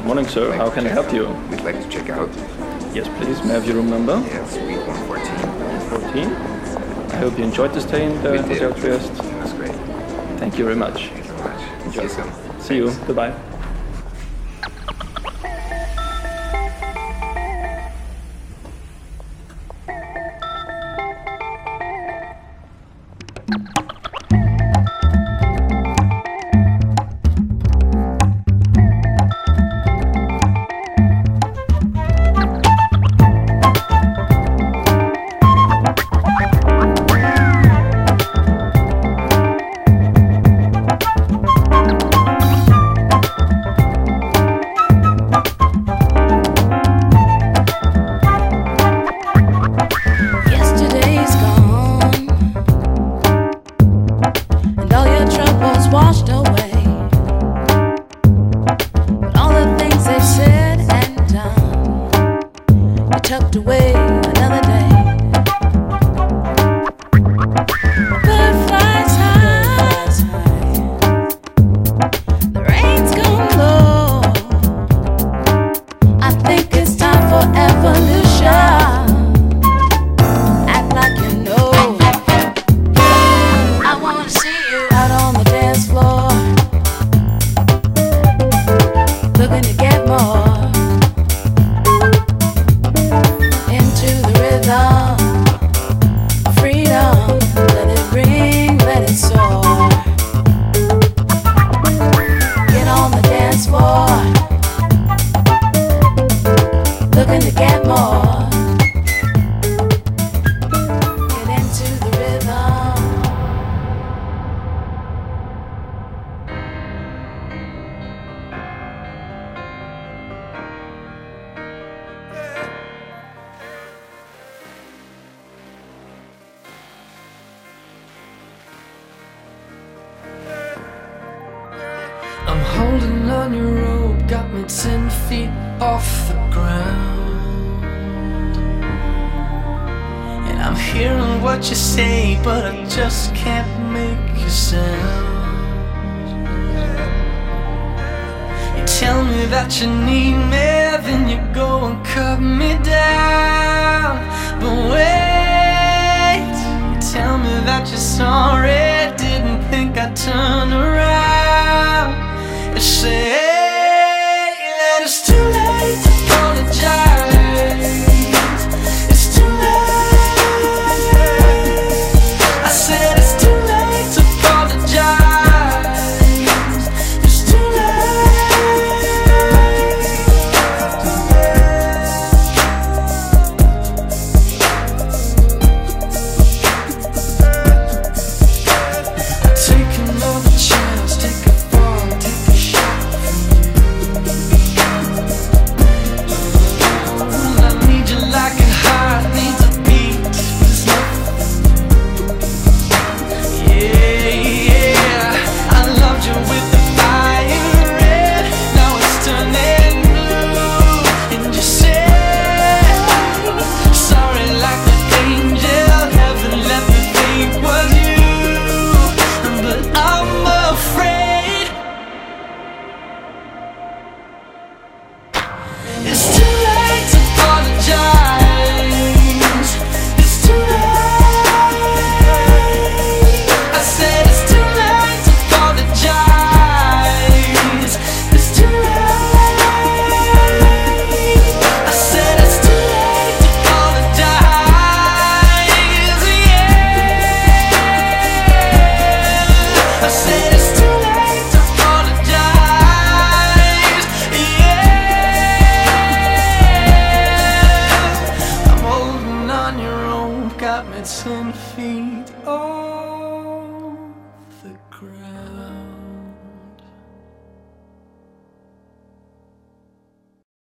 Morning, sir. How can I help you? We'd like to check out. Yes, please. May I have your room number? Yes, suite 114. 14. I hope you enjoyed the stay in the We did. Hotel Trieste. That's great. Thank you very much. Thank you very much. See Enjoy. you soon. See you. Goodbye. Yesterday's gone, and all your troubles washed away. But all the things they said and done, you tucked away another day. Bird flies high, the rain's gone low. I think it's time for evolution. Act like you know. I wanna see you out on the dance floor, looking to get more into the rhythm. Freedom, let it ring, let it soar. Get on the dance floor, looking to get more. Get into the rhythm. I'm holding on your rope, got me 10 feet off the ground. And I'm hearing what you say, but I just can't make a sound. You tell me that you need me, then you go and cut me down. But wait, you tell me that you're sorry, didn't think I'd turn around. You say that it's too late to apologize. It's too late. I said it's too late to apologize. It's too late. Take another chance, take a fall, take a shot from you. I need you like a heart needs a beat. There's nothing. Yeah, I loved you with the fire red. Now it's turning blue. And you say sorry like the angel. Heaven let me think was you. But I'm afraid it's too late to apologize. It's too late. I said it's too late to apologize. It's too late. I said it's too late to apologize. Yeah. I said it's too late to apologize. Yeah. I'm holding on your rope, got me 10 feet off the ground.